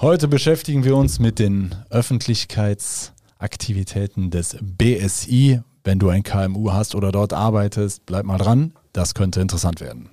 Heute beschäftigen wir uns mit den Öffentlichkeitsaktivitäten des BSI. Wenn du ein KMU hast oder dort arbeitest, bleib mal dran. Das könnte interessant werden.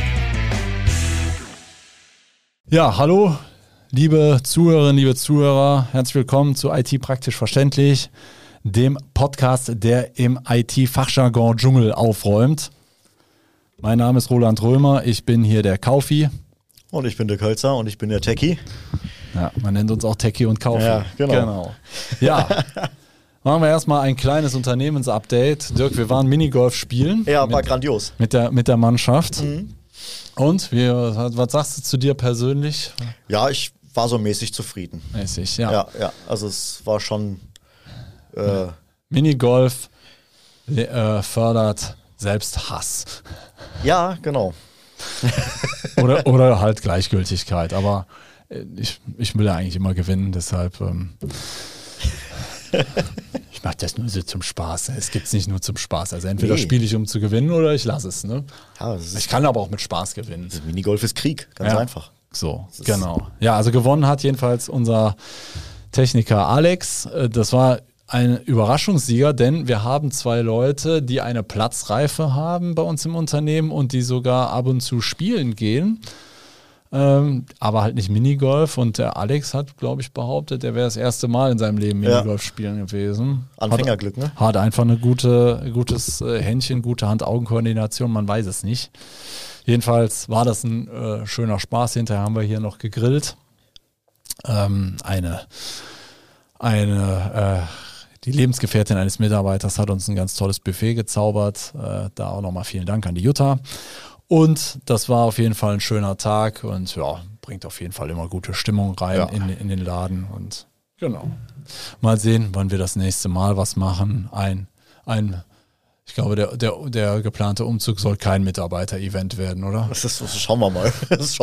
Ja, hallo, liebe Zuhörerinnen, liebe Zuhörer. Herzlich willkommen zu IT praktisch verständlich, dem Podcast, der im IT-Fachjargon Dschungel aufräumt. Mein Name ist Roland Römer, ich bin hier der Kaufi. Und ich bin der Kölzer und ich bin der Techie. Ja, man nennt uns auch Techie und Kaufi. Ja, genau. Ja, machen wir erstmal ein kleines Unternehmensupdate. Dirk, wir waren Minigolf spielen. Ja, war grandios. Mit der Mannschaft. Mhm. Und, was sagst du zu dir persönlich? Ja, ich war so mäßig zufrieden. Mäßig, ja. Ja, also es war schon... Minigolf fördert Selbsthass. Ja, genau. oder halt Gleichgültigkeit, aber ich will ja eigentlich immer gewinnen, deshalb ich mache das nur so zum Spaß. Es gibt es nicht nur zum Spaß. Also entweder spiele ich, um zu gewinnen, oder ich lasse es. Ne? Ja, ich kann aber auch mit Spaß gewinnen. Minigolf ist Krieg, ganz einfach. So, genau. Ja, also gewonnen hat jedenfalls unser Techniker Alex. Das war ein Überraschungssieger, denn wir haben 2 Leute, die eine Platzreife haben bei uns im Unternehmen und die sogar ab und zu spielen gehen, aber halt nicht Minigolf. Und der Alex hat, glaube ich, behauptet, er wäre das erste Mal in seinem Leben Minigolf spielen gewesen. Anfängerglück, ne? Hat einfach eine gutes Händchen, gute Hand-Augen-Koordination, man weiß es nicht. Jedenfalls war das ein schöner Spaß. Hinterher haben wir hier noch gegrillt. Die Lebensgefährtin eines Mitarbeiters hat uns ein ganz tolles Buffet gezaubert. Da auch nochmal vielen Dank an die Jutta. Und das war auf jeden Fall ein schöner Tag und ja, bringt auf jeden Fall immer gute Stimmung rein in den Laden. Und genau. Mal sehen, wann wir das nächste Mal was machen. Ich glaube, der geplante Umzug soll kein Mitarbeiter-Event werden, oder? Das schauen wir mal.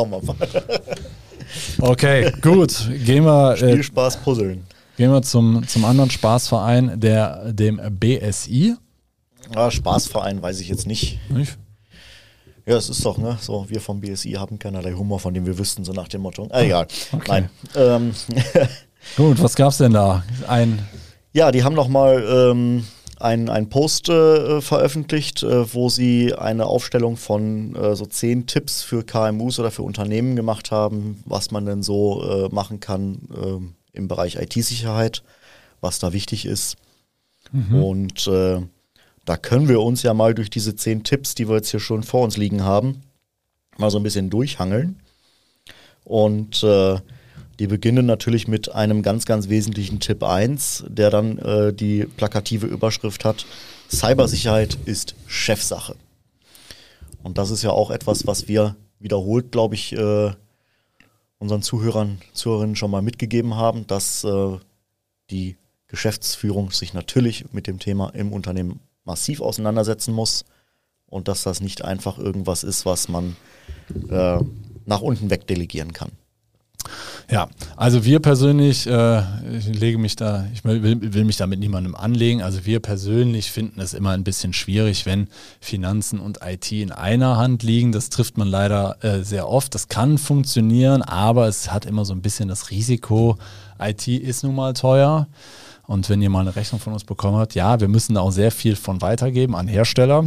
Okay, gut. Spielspaß puzzeln. Gehen wir zum anderen Spaßverein, dem BSI. Ja, Spaßverein weiß ich jetzt nicht. Ja, es ist doch, ne? So, wir vom BSI haben keinerlei Humor, von dem wir wüssten, so nach dem Motto. Egal. Okay. Nein. Gut, was gab's denn da? Ja, die haben nochmal einen Post veröffentlicht, wo sie eine Aufstellung von so 10 Tipps für KMUs oder für Unternehmen gemacht haben, was man denn so machen kann im Bereich IT-Sicherheit, was da wichtig ist. Mhm. Und da können wir uns ja mal durch diese 10 Tipps, die wir jetzt hier schon vor uns liegen haben, mal so ein bisschen durchhangeln. Und die beginnen natürlich mit einem ganz, ganz wesentlichen Tipp 1, der dann die plakative Überschrift hat: Cybersicherheit ist Chefsache. Und das ist ja auch etwas, was wir wiederholt, glaube ich, unseren Zuhörerinnen schon mal mitgegeben haben, dass die Geschäftsführung sich natürlich mit dem Thema im Unternehmen massiv auseinandersetzen muss und dass das nicht einfach irgendwas ist, was man nach unten weg delegieren kann. Ja, also wir persönlich, ich will mich da mit niemandem anlegen, also wir persönlich finden es immer ein bisschen schwierig, wenn Finanzen und IT in einer Hand liegen. Das trifft man leider sehr oft. Das kann funktionieren, aber es hat immer so ein bisschen das Risiko, IT ist nun mal teuer. Und wenn ihr mal eine Rechnung von uns bekommen habt, ja, wir müssen da auch sehr viel von weitergeben an Hersteller.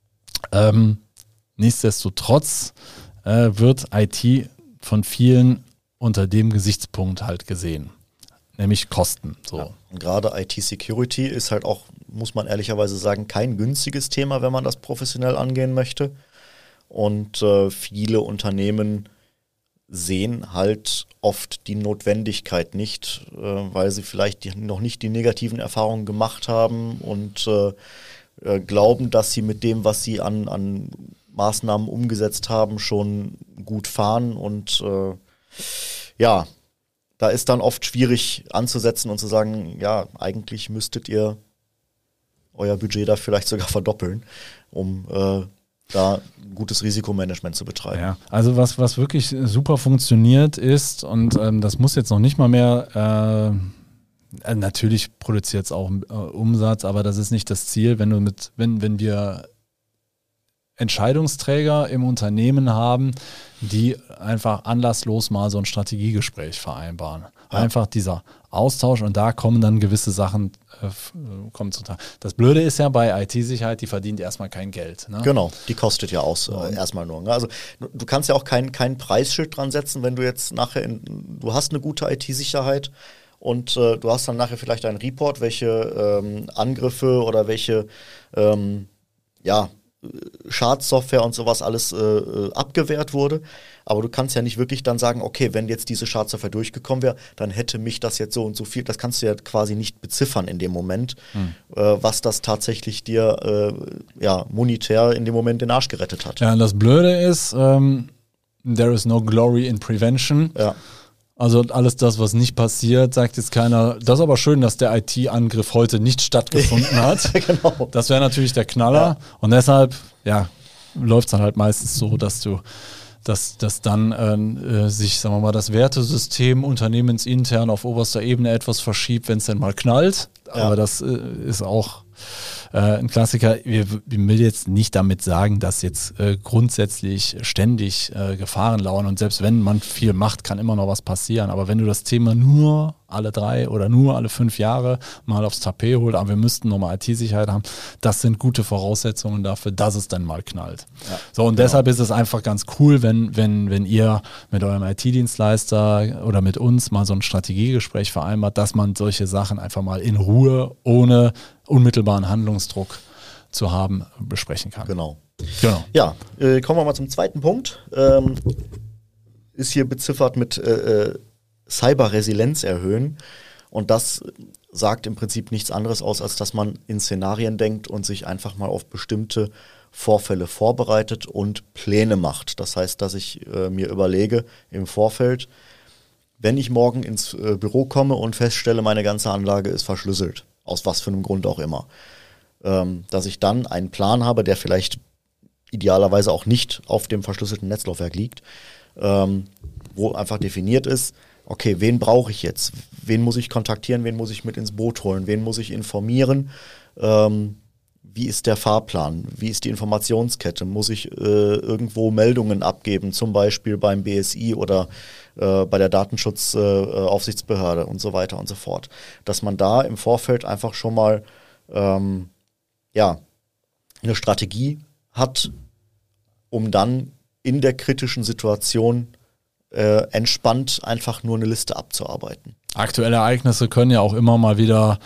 Nichtsdestotrotz wird IT von vielen unter dem Gesichtspunkt halt gesehen, nämlich Kosten. So. Ja, und gerade IT-Security ist halt auch, muss man ehrlicherweise sagen, kein günstiges Thema, wenn man das professionell angehen möchte. Und viele Unternehmen sehen halt oft die Notwendigkeit nicht, weil sie vielleicht noch nicht die negativen Erfahrungen gemacht haben und glauben, dass sie mit dem, was sie an Maßnahmen umgesetzt haben, schon gut fahren. Und ja, da ist dann oft schwierig anzusetzen und zu sagen, ja, eigentlich müsstet ihr euer Budget da vielleicht sogar verdoppeln, um da gutes Risikomanagement zu betreiben. Ja, also was wirklich super funktioniert ist, und das muss jetzt noch nicht mal mehr, natürlich produziert es auch Umsatz, aber das ist nicht das Ziel, wenn wir Entscheidungsträger im Unternehmen haben, die einfach anlasslos mal so ein Strategiegespräch vereinbaren. Ja. Einfach dieser Austausch und da kommen dann gewisse Sachen kommen zutage. Das Blöde ist ja bei IT-Sicherheit, die verdient erstmal kein Geld. Ne? Genau, die kostet ja erstmal nur. Ne? Also du kannst ja auch kein Preisschild dran setzen, wenn du jetzt nachher, du hast eine gute IT-Sicherheit und du hast dann nachher vielleicht einen Report, welche Angriffe oder welche Schadsoftware und sowas alles abgewehrt wurde. Aber du kannst ja nicht wirklich dann sagen, okay, wenn jetzt diese Schadsoftware durchgekommen wäre, dann hätte mich das jetzt so und so viel. Das kannst du ja quasi nicht beziffern in dem Moment, was das tatsächlich dir monetär in dem Moment den Arsch gerettet hat. Ja, und das Blöde ist, there is no glory in prevention. Ja. Also alles das, was nicht passiert, sagt jetzt keiner, das ist aber schön, dass der IT-Angriff heute nicht stattgefunden hat. Genau. Das wäre natürlich der Knaller. Ja. Und deshalb, läuft es dann halt meistens so, dass dann sich, sagen wir mal, das Wertesystem unternehmensintern auf oberster Ebene etwas verschiebt, wenn es denn mal knallt. Ja. Aber das ist auch ein Klassiker. Wir will jetzt nicht damit sagen, dass jetzt grundsätzlich ständig Gefahren lauern und selbst wenn man viel macht, kann immer noch was passieren. Aber wenn du das Thema nur alle 3 oder nur alle 5 Jahre mal aufs Tapet holt, aber wir müssten nochmal IT-Sicherheit haben, das sind gute Voraussetzungen dafür, dass es dann mal knallt. Ja, so, und deshalb ist es einfach ganz cool, wenn ihr mit eurem IT-Dienstleister oder mit uns mal so ein Strategiegespräch vereinbart, dass man solche Sachen einfach mal in Ruhe, ohne unmittelbaren Handlungsdruck zu haben, besprechen kann. Genau. Ja, kommen wir mal zum zweiten Punkt. Ist hier beziffert mit Cyberresilienz erhöhen. Und das sagt im Prinzip nichts anderes aus, als dass man in Szenarien denkt und sich einfach mal auf bestimmte Vorfälle vorbereitet und Pläne macht. Das heißt, dass ich mir überlege im Vorfeld, wenn ich morgen ins Büro komme und feststelle, meine ganze Anlage ist verschlüsselt, aus was für einem Grund auch immer, dass ich dann einen Plan habe, der vielleicht idealerweise auch nicht auf dem verschlüsselten Netzlaufwerk liegt, wo einfach definiert ist, okay, wen brauche ich jetzt? Wen muss ich kontaktieren? Wen muss ich mit ins Boot holen? Wen muss ich informieren? Wie ist der Fahrplan? Wie ist die Informationskette? Muss ich irgendwo Meldungen abgeben, zum Beispiel beim BSI oder bei der Datenschutzaufsichtsbehörde und so weiter und so fort. Dass man da im Vorfeld einfach schon mal eine Strategie hat, um dann in der kritischen Situation entspannt einfach nur eine Liste abzuarbeiten. Aktuelle Ereignisse können ja auch immer mal wieder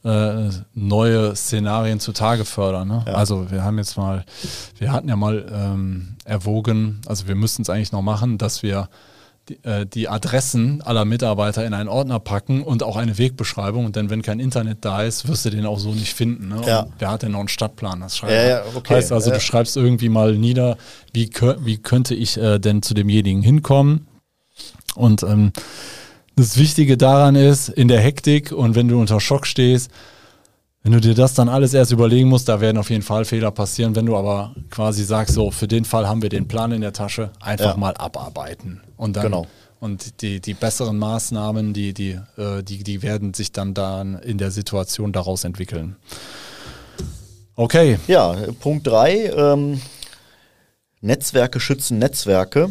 neue Szenarien zutage fördern. Ne? Ja. Also wir hatten ja mal erwogen, also wir müssten es eigentlich noch machen, dass wir die Adressen aller Mitarbeiter in einen Ordner packen und auch eine Wegbeschreibung. Und dann, wenn kein Internet da ist, wirst du den auch so nicht finden. Ne? Ja. Wer hat denn noch einen Stadtplan? Das okay. Heißt also, du schreibst irgendwie mal nieder, wie könnte ich denn zu demjenigen hinkommen? Und das Wichtige daran ist, in der Hektik und wenn du unter Schock stehst, wenn du dir das dann alles erst überlegen musst, da werden auf jeden Fall Fehler passieren. Wenn du aber quasi sagst, so für den Fall haben wir den Plan in der Tasche, einfach mal abarbeiten. Und dann und die besseren Maßnahmen, die werden sich dann in der Situation daraus entwickeln. Okay. Ja, Punkt 3, Netzwerke schützen Netzwerke.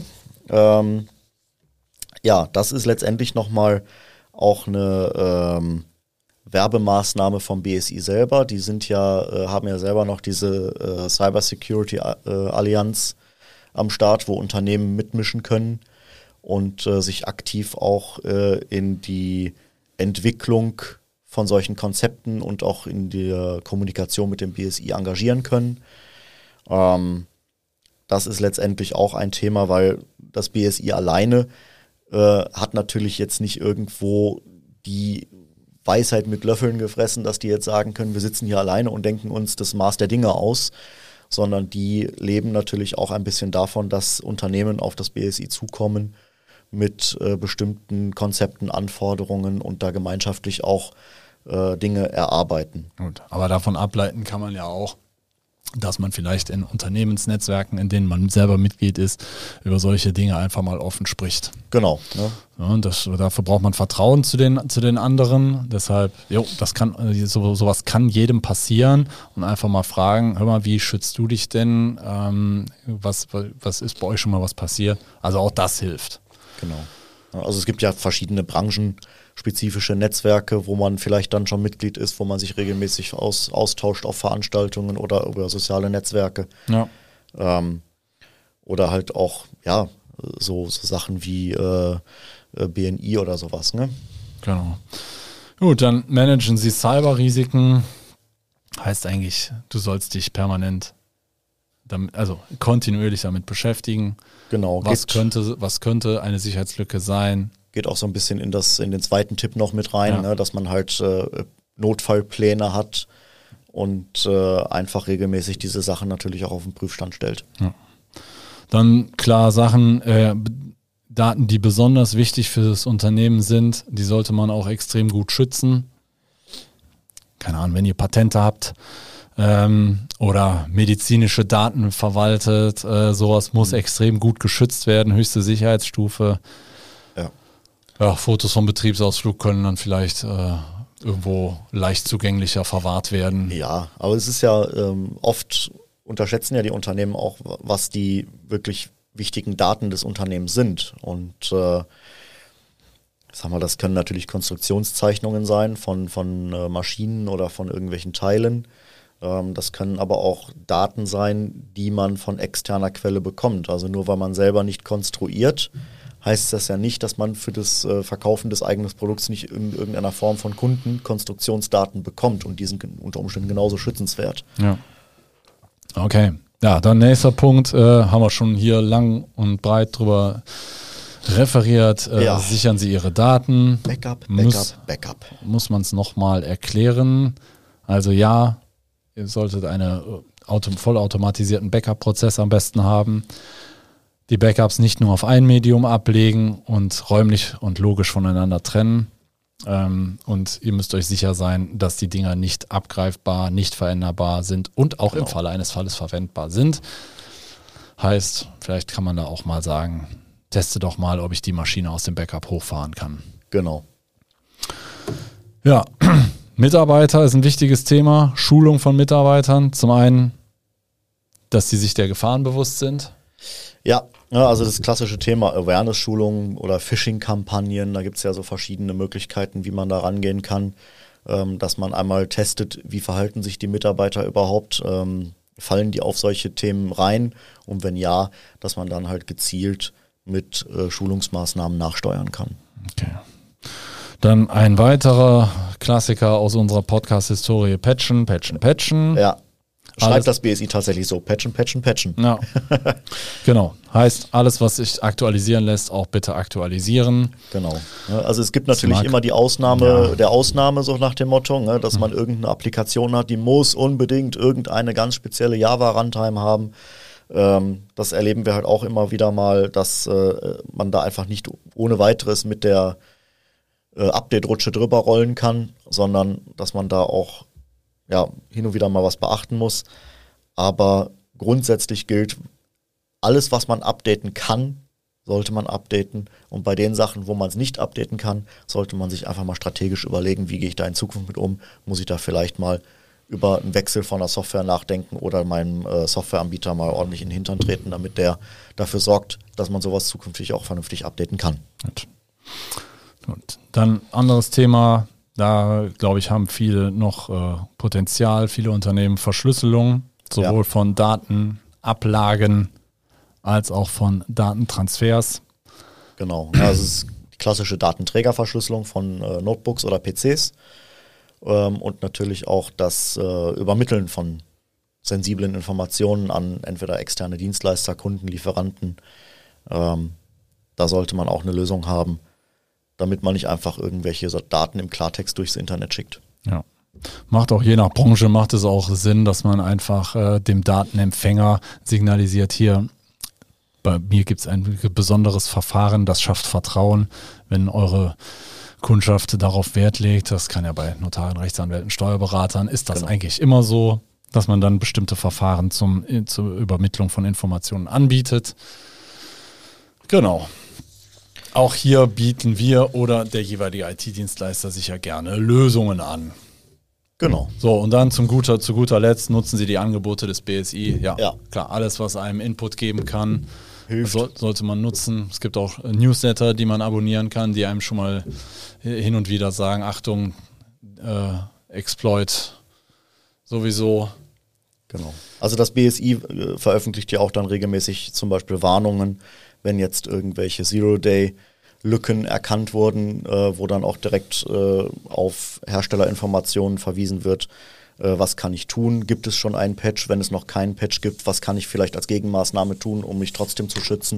Das ist letztendlich nochmal auch eine Werbemaßnahme vom BSI selber. Die haben ja selber noch diese Cybersecurity Allianz am Start, wo Unternehmen mitmischen können und sich aktiv auch in die Entwicklung von solchen Konzepten und auch in der Kommunikation mit dem BSI engagieren können. Das ist letztendlich auch ein Thema, weil das BSI alleine hat natürlich jetzt nicht irgendwo die Weisheit mit Löffeln gefressen, dass die jetzt sagen können, wir sitzen hier alleine und denken uns das Maß der Dinge aus, sondern die leben natürlich auch ein bisschen davon, dass Unternehmen auf das BSI zukommen mit bestimmten Konzepten, Anforderungen und da gemeinschaftlich auch Dinge erarbeiten. Gut, aber davon ableiten kann man ja auch, dass man vielleicht in Unternehmensnetzwerken, in denen man selber Mitglied ist, über solche Dinge einfach mal offen spricht. Genau. Ne? Ja, und dafür braucht man Vertrauen zu den anderen. Deshalb, sowas kann jedem passieren und einfach mal fragen, hör mal, wie schützt du dich denn? Was ist bei euch schon mal was passiert? Also auch das hilft. Genau. Also es gibt ja verschiedene branchenspezifische Netzwerke, wo man vielleicht dann schon Mitglied ist, wo man sich regelmäßig austauscht auf Veranstaltungen oder über soziale Netzwerke. Ja. Oder halt auch, ja, so Sachen wie BNI oder sowas, ne? Genau. Gut, dann managen Sie Cyberrisiken. Heißt eigentlich, du sollst dich permanent kontinuierlich damit beschäftigen. Genau. Was könnte eine Sicherheitslücke sein? Geht auch so ein bisschen in den zweiten Tipp noch mit rein, ne, dass man halt Notfallpläne hat und einfach regelmäßig diese Sachen natürlich auch auf den Prüfstand stellt. Ja. Dann klar Daten, die besonders wichtig für das Unternehmen sind, die sollte man auch extrem gut schützen. Keine Ahnung, wenn ihr Patente habt oder medizinische Daten verwaltet, sowas muss extrem gut geschützt werden, höchste Sicherheitsstufe. Ja, Fotos vom Betriebsausflug können dann vielleicht irgendwo leicht zugänglicher verwahrt werden. Ja, aber es ist ja oft unterschätzen ja die Unternehmen auch, was die wirklich wichtigen Daten des Unternehmens sind. Und das können natürlich Konstruktionszeichnungen sein von Maschinen oder von irgendwelchen Teilen. Das können aber auch Daten sein, die man von externer Quelle bekommt. Also nur weil man selber nicht konstruiert, heißt das ja nicht, dass man für das Verkaufen des eigenen Produkts nicht in irgendeiner Form von Kunden Konstruktionsdaten bekommt. Und die sind unter Umständen genauso schützenswert. Ja. Okay. Ja, dann nächster Punkt, haben wir schon hier lang und breit drüber referiert. Sichern Sie Ihre Daten. Backup. Muss man es nochmal erklären? Also ja, ihr solltet einen vollautomatisierten Backup-Prozess am besten haben. Die Backups nicht nur auf ein Medium ablegen und räumlich und logisch voneinander trennen. Und ihr müsst euch sicher sein, dass die Dinger nicht abgreifbar, nicht veränderbar sind und auch im Falle eines Falles verwendbar sind. Heißt, vielleicht kann man da auch mal sagen, teste doch mal, ob ich die Maschine aus dem Backup hochfahren kann. Genau. Ja, Mitarbeiter ist ein wichtiges Thema. Schulung von Mitarbeitern. Zum einen, dass sie sich der Gefahren bewusst sind. Ja, also das klassische Thema Awareness-Schulungen oder Phishing-Kampagnen, da gibt es ja so verschiedene Möglichkeiten, wie man da rangehen kann, dass man einmal testet, wie verhalten sich die Mitarbeiter überhaupt, fallen die auf solche Themen rein und wenn ja, dass man dann halt gezielt mit Schulungsmaßnahmen nachsteuern kann. Okay. Dann ein weiterer Klassiker aus unserer Podcast-Historie, Patchen. Ja. Schreibt das BSI tatsächlich so, patchen. Ja, genau. Heißt, alles, was sich aktualisieren lässt, auch bitte aktualisieren. Genau. Also es gibt natürlich immer die Ausnahme der Ausnahme, so nach dem Motto, dass man irgendeine Applikation hat, die muss unbedingt irgendeine ganz spezielle Java-Runtime haben. Das erleben wir halt auch immer wieder mal, dass man da einfach nicht ohne weiteres mit der Update-Rutsche drüber rollen kann, sondern dass man da auch hin und wieder mal was beachten muss. Aber grundsätzlich gilt, alles, was man updaten kann, sollte man updaten. Und bei den Sachen, wo man es nicht updaten kann, sollte man sich einfach mal strategisch überlegen, wie gehe ich da in Zukunft mit um? Muss ich da vielleicht mal über einen Wechsel von der Software nachdenken oder meinem Softwareanbieter mal ordentlich in den Hintern treten, damit der dafür sorgt, dass man sowas zukünftig auch vernünftig updaten kann. Gut. Dann anderes Thema. Da, glaube ich, haben viele noch Potenzial, viele Unternehmen Verschlüsselung, sowohl von Datenablagen als auch von Datentransfers. Genau, also es ist die klassische Datenträgerverschlüsselung von Notebooks oder PCs und natürlich auch das Übermitteln von sensiblen Informationen an entweder externe Dienstleister, Kunden, Lieferanten. Da sollte man auch eine Lösung haben, damit man nicht einfach irgendwelche Daten im Klartext durchs Internet schickt. Ja. Macht auch je nach Branche, macht es auch Sinn, dass man einfach dem Datenempfänger signalisiert, hier, bei mir gibt es ein besonderes Verfahren, das schafft Vertrauen, wenn eure Kundschaft darauf Wert legt. Das kann ja bei Notaren, Rechtsanwälten, Steuerberatern, ist das eigentlich immer so. dass man dann bestimmte Verfahren zur Übermittlung von Informationen anbietet. Genau. Auch hier bieten wir oder der jeweilige IT-Dienstleister sicher gerne Lösungen an. Genau. So, und dann zu guter Letzt nutzen Sie die Angebote des BSI. Ja, Ja. klar, alles, was einem Input geben kann, Hilft. sollte man nutzen. Es gibt auch Newsletter, die man abonnieren kann, die einem schon mal hin und wieder sagen, Achtung, Exploit sowieso. Genau. Also das BSI veröffentlicht ja auch dann regelmäßig zum Beispiel Warnungen, wenn jetzt irgendwelche Zero-Day-Lücken erkannt wurden, wo dann auch direkt auf Herstellerinformationen verwiesen wird. Was kann ich tun? Gibt es schon einen Patch? Wenn es noch keinen Patch gibt, was kann ich vielleicht als Gegenmaßnahme tun, um mich trotzdem zu schützen?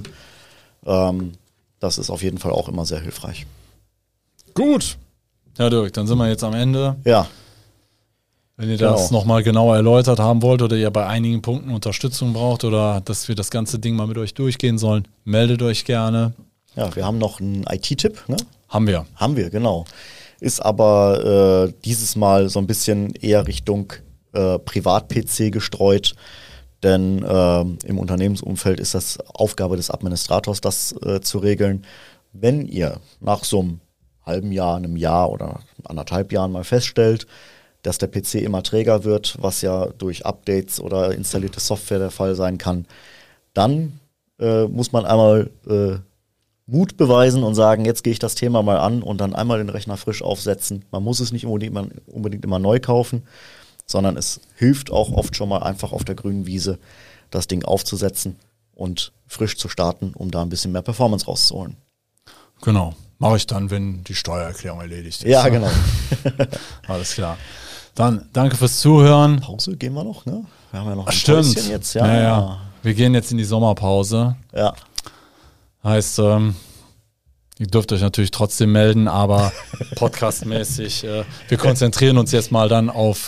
Das ist auf jeden Fall auch immer sehr hilfreich. Gut. Ja, Dirk, dann sind wir jetzt am Ende. Ja, Wenn ihr das nochmal genauer erläutert haben wollt oder ihr bei einigen Punkten Unterstützung braucht oder dass wir das ganze Ding mal mit euch durchgehen sollen, meldet euch gerne. ja, wir haben noch einen IT-Tipp, ne? Haben wir. Haben wir, genau. Ist aber dieses Mal so ein bisschen eher Richtung Privat-PC gestreut, denn im Unternehmensumfeld ist das Aufgabe des Administrators, das zu regeln. Wenn ihr nach so einem halben Jahr, einem Jahr oder 1,5 Jahren mal feststellt, dass der PC immer träger wird, was ja durch Updates oder installierte Software der Fall sein kann, dann muss man einmal Mut beweisen und sagen, jetzt gehe ich das Thema mal an und dann einmal den Rechner frisch aufsetzen. Man muss es nicht unbedingt immer neu kaufen, sondern es hilft auch oft schon mal einfach auf der grünen Wiese das Ding aufzusetzen und frisch zu starten, um da ein bisschen mehr Performance rauszuholen. Genau. Mache ich dann, wenn die Steuererklärung erledigt ist. Ja, genau. Alles klar. Dann danke fürs Zuhören. Pause gehen wir noch, ne? Wir haben ja noch ein Stimmt. Päuschen jetzt. Ja. Wir gehen jetzt in die Sommerpause. Ja. Heißt, ihr dürft euch natürlich trotzdem melden, aber podcastmäßig, wir konzentrieren uns jetzt mal dann auf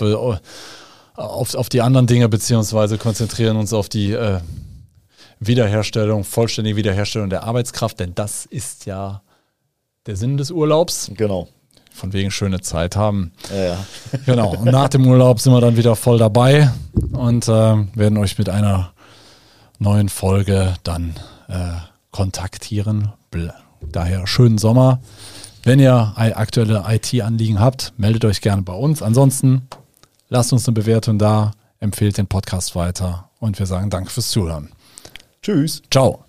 die anderen Dinge, beziehungsweise konzentrieren uns auf die vollständige Wiederherstellung der Arbeitskraft, denn das ist ja der Sinn des Urlaubs. Genau. Von wegen schöne Zeit haben. Ja. Genau. Und nach dem Urlaub sind wir dann wieder voll dabei und werden euch mit einer neuen Folge dann kontaktieren. Daher schönen Sommer. Wenn ihr aktuelle IT-Anliegen habt, meldet euch gerne bei uns. Ansonsten lasst uns eine Bewertung da, empfehlt den Podcast weiter und wir sagen Danke fürs Zuhören. Tschüss. Ciao.